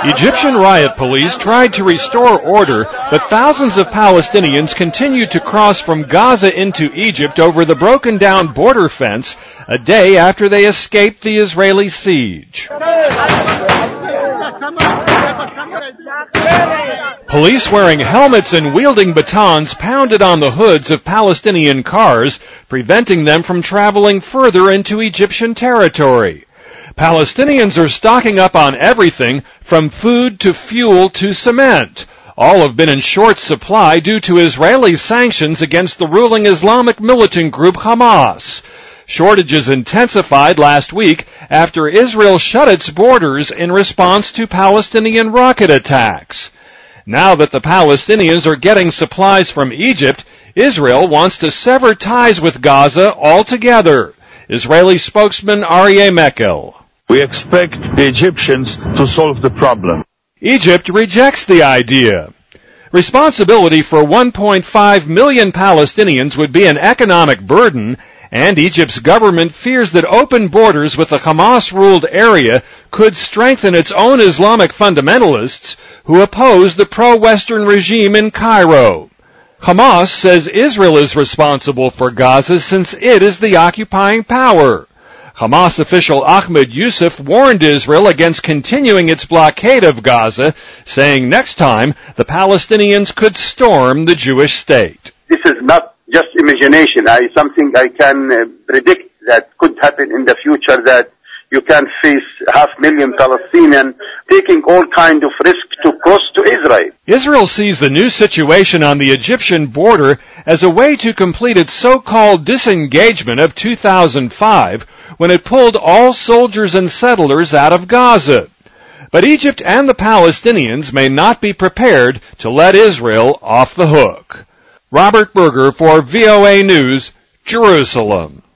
Egyptian riot police tried to restore order, but thousands of Palestinians continued to cross from Gaza into Egypt over the broken-down border fence a day after they escaped the Israeli siege. Police wearing helmets and wielding batons pounded on the hoods of Palestinian cars, preventing them from traveling further into Egyptian territory. Palestinians are stocking up on everything from food to fuel to cement. All have been in short supply due to Israeli sanctions against the ruling Islamic militant group Hamas. Shortages intensified last week after Israel shut its borders in response to Palestinian rocket attacks. Now that the Palestinians are getting supplies from Egypt, Israel wants to sever ties with Gaza altogether. Israeli spokesman Aryeh Mekel. We expect the Egyptians to solve the problem. Egypt rejects the idea. Responsibility for 1.5 million Palestinians would be an economic burden, and Egypt's government fears that open borders with the Hamas-ruled area could strengthen its own Islamic fundamentalists who oppose the pro-Western regime in Cairo. Hamas says Israel is responsible for Gaza since it is the occupying power. Hamas official Ahmed Yusuf warned Israel against continuing its blockade of Gaza, saying next time the Palestinians could storm the Jewish state. This is not just imagination. Something I can predict that could happen in the future, that you can face 500,000 Palestinians taking all kind of risk to cross to Israel. Israel sees the new situation on the Egyptian border as a way to complete its so-called disengagement of 2005, when it pulled all soldiers and settlers out of Gaza. But Egypt and the Palestinians may not be prepared to let Israel off the hook. Robert Berger for VOA News, Jerusalem.